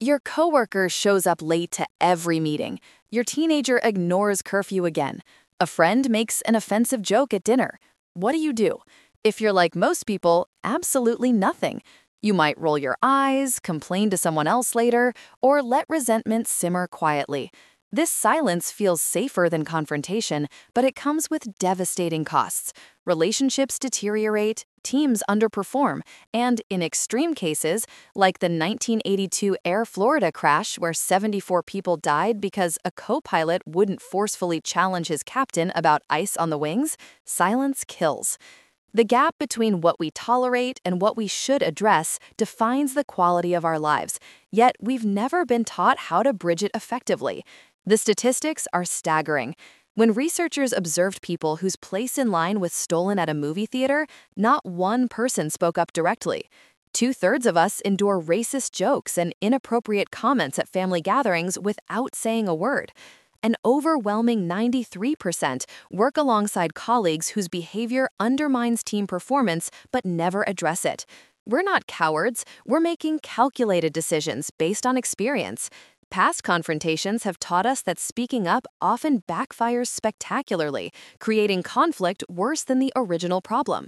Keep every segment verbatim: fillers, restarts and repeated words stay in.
Your coworker shows up late to every meeting. Your teenager ignores curfew again. A friend makes an offensive joke at dinner. What do you do? If you're like most people, absolutely nothing. You might roll your eyes, complain to someone else later, or let resentment simmer quietly. This silence feels safer than confrontation, but it comes with devastating costs. Relationships deteriorate, teams underperform, and in extreme cases, like the nineteen eighty-two Air Florida crash where seventy-four people died because a co-pilot wouldn't forcefully challenge his captain about ice on the wings, silence kills. The gap between what we tolerate and what we should address defines the quality of our lives, yet we've never been taught how to bridge it effectively. The statistics are staggering. When researchers observed people whose place in line was stolen at a movie theater, not one person spoke up directly. Two-thirds of us endure racist jokes and inappropriate comments at family gatherings without saying a word. An overwhelming ninety-three percent work alongside colleagues whose behavior undermines team performance but never address it. We're not cowards, we're making calculated decisions based on experience. Past confrontations have taught us that speaking up often backfires spectacularly, creating conflict worse than the original problem.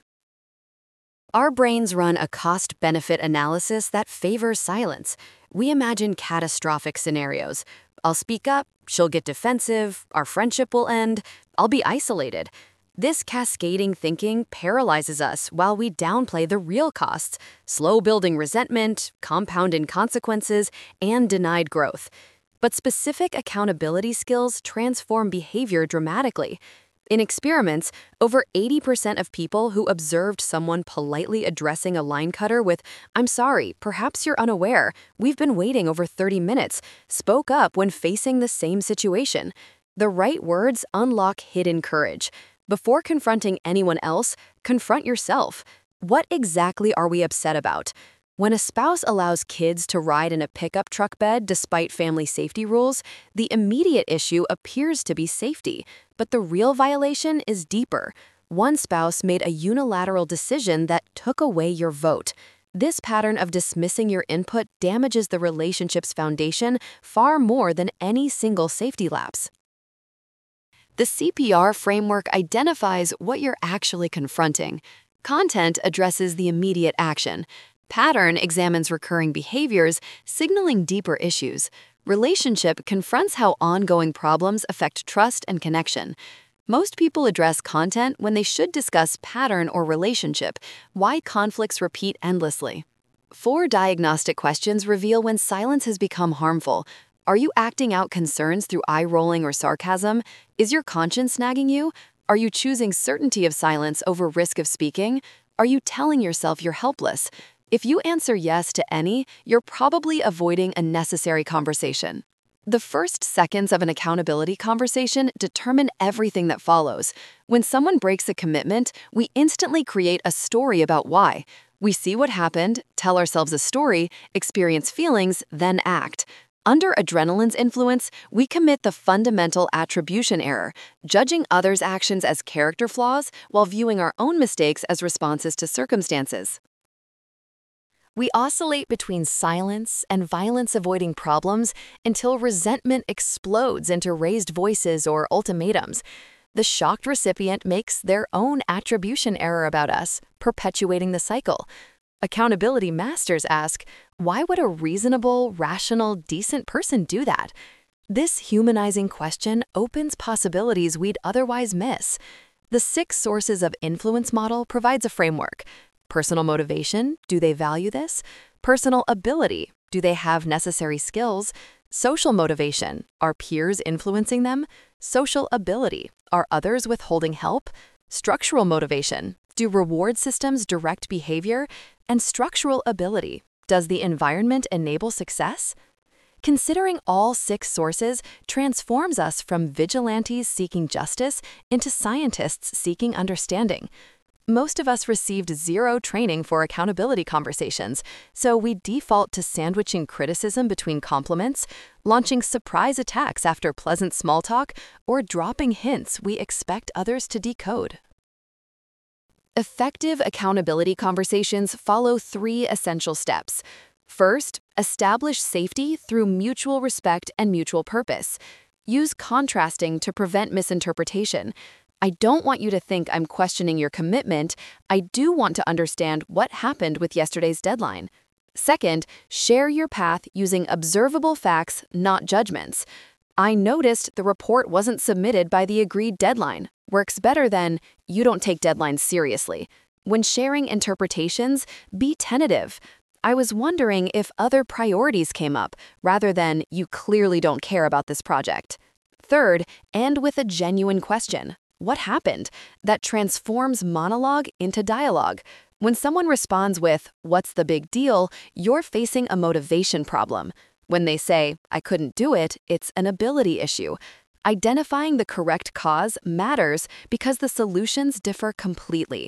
Our brains run a cost-benefit analysis that favors silence. We imagine catastrophic scenarios. I'll speak up, she'll get defensive, our friendship will end, I'll be isolated. This cascading thinking paralyzes us while we downplay the real costs, slow building resentment, compounding consequences, and denied growth. But specific accountability skills transform behavior dramatically. In experiments, over eighty percent of people who observed someone politely addressing a line cutter with, "I'm sorry, perhaps you're unaware, we've been waiting over thirty minutes," spoke up when facing the same situation. The right words unlock hidden courage. Before confronting anyone else, confront yourself. What exactly are we upset about? When a spouse allows kids to ride in a pickup truck bed despite family safety rules, the immediate issue appears to be safety, but the real violation is deeper. One spouse made a unilateral decision that took away your vote. This pattern of dismissing your input damages the relationship's foundation far more than any single safety lapse. The C P R framework identifies what you're actually confronting. Content addresses the immediate action. Pattern examines recurring behaviors, signaling deeper issues. Relationship confronts how ongoing problems affect trust and connection. Most people address content when they should discuss pattern or relationship, why conflicts repeat endlessly. Four diagnostic questions reveal when silence has become harmful. Are you acting out concerns through eye-rolling or sarcasm? Is your conscience nagging you? Are you choosing certainty of silence over risk of speaking? Are you telling yourself you're helpless? If you answer yes to any, you're probably avoiding a necessary conversation. The first seconds of an accountability conversation determine everything that follows. When someone breaks a commitment, we instantly create a story about why. We see what happened, tell ourselves a story, experience feelings, then act. Under adrenaline's influence, we commit the fundamental attribution error, judging others' actions as character flaws while viewing our own mistakes as responses to circumstances. We oscillate between silence and violence-avoiding problems until resentment explodes into raised voices or ultimatums. The shocked recipient makes their own attribution error about us, perpetuating the cycle. Accountability masters ask, why would a reasonable, rational, decent person do that? This humanizing question opens possibilities we'd otherwise miss. The Six Sources of Influence model provides a framework. Personal motivation, do they value this? Personal ability, do they have necessary skills? Social motivation, are peers influencing them? Social ability, are others withholding help? Structural motivation, do reward systems direct behavior? And structural ability, does the environment enable success? Considering all six sources transforms us from vigilantes seeking justice into scientists seeking understanding. Most of us received zero training for accountability conversations, so we default to sandwiching criticism between compliments, launching surprise attacks after pleasant small talk, or dropping hints we expect others to decode. Effective accountability conversations follow three essential steps. First, establish safety through mutual respect and mutual purpose. Use contrasting to prevent misinterpretation. I don't want you to think I'm questioning your commitment. I do want to understand what happened with yesterday's deadline. Second, share your path using observable facts, not judgments. I noticed the report wasn't submitted by the agreed deadline. Works better than, you don't take deadlines seriously. When sharing interpretations, be tentative. I was wondering if other priorities came up, rather than, you clearly don't care about this project. Third, end with a genuine question. What happened? That transforms monologue into dialogue. When someone responds with, what's the big deal, you're facing a motivation problem. When they say, I couldn't do it, it's an ability issue. Identifying the correct cause matters because the solutions differ completely.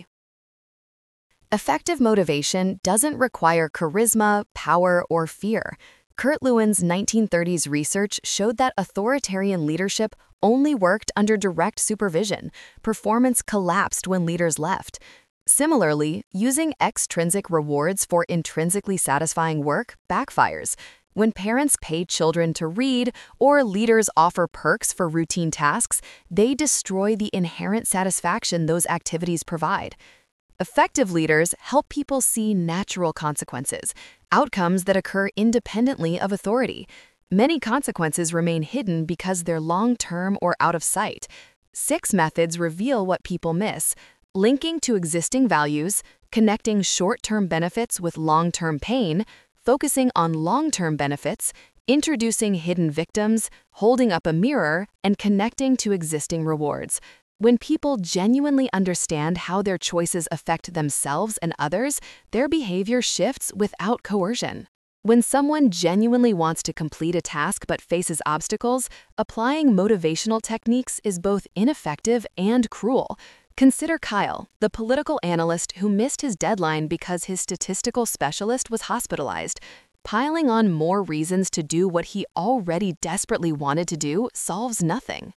Effective motivation doesn't require charisma, power, or fear. Kurt Lewin's nineteen thirties research showed that authoritarian leadership only worked under direct supervision. Performance collapsed when leaders left. Similarly, using extrinsic rewards for intrinsically satisfying work backfires. When parents pay children to read or leaders offer perks for routine tasks, they destroy the inherent satisfaction those activities provide. Effective leaders help people see natural consequences, outcomes that occur independently of authority. Many consequences remain hidden because they're long-term or out of sight. Six methods reveal what people miss: linking to existing values, connecting short-term benefits with long-term pain, focusing on long-term benefits, introducing hidden victims, holding up a mirror, and connecting to existing rewards. When people genuinely understand how their choices affect themselves and others, their behavior shifts without coercion. When someone genuinely wants to complete a task but faces obstacles, applying motivational techniques is both ineffective and cruel. Consider Kyle, the political analyst who missed his deadline because his statistical specialist was hospitalized. Piling on more reasons to do what he already desperately wanted to do solves nothing.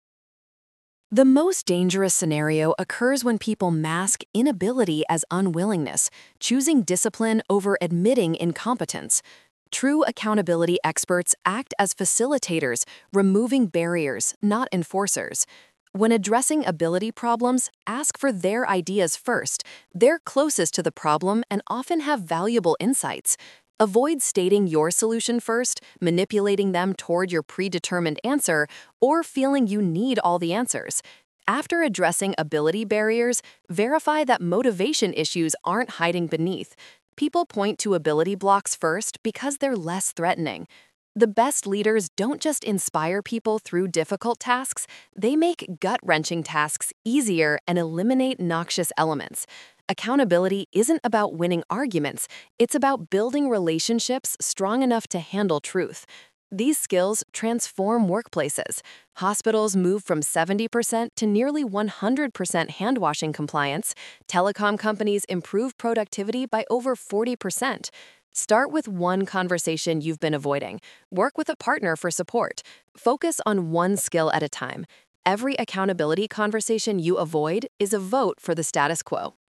The most dangerous scenario occurs when people mask inability as unwillingness, choosing discipline over admitting incompetence. True accountability experts act as facilitators, removing barriers, not enforcers. When addressing ability problems, ask for their ideas first. They're closest to the problem and often have valuable insights. Avoid stating your solution first, manipulating them toward your predetermined answer, or feeling you need all the answers. After addressing ability barriers, verify that motivation issues aren't hiding beneath. People point to ability blocks first because they're less threatening. The best leaders don't just inspire people through difficult tasks, they make gut-wrenching tasks easier and eliminate noxious elements. Accountability isn't about winning arguments, it's about building relationships strong enough to handle truth. These skills transform workplaces. Hospitals move from seventy percent to nearly one hundred percent hand-washing compliance. Telecom companies improve productivity by over forty percent. Start with one conversation you've been avoiding. Work with a partner for support. Focus on one skill at a time. Every accountability conversation you avoid is a vote for the status quo.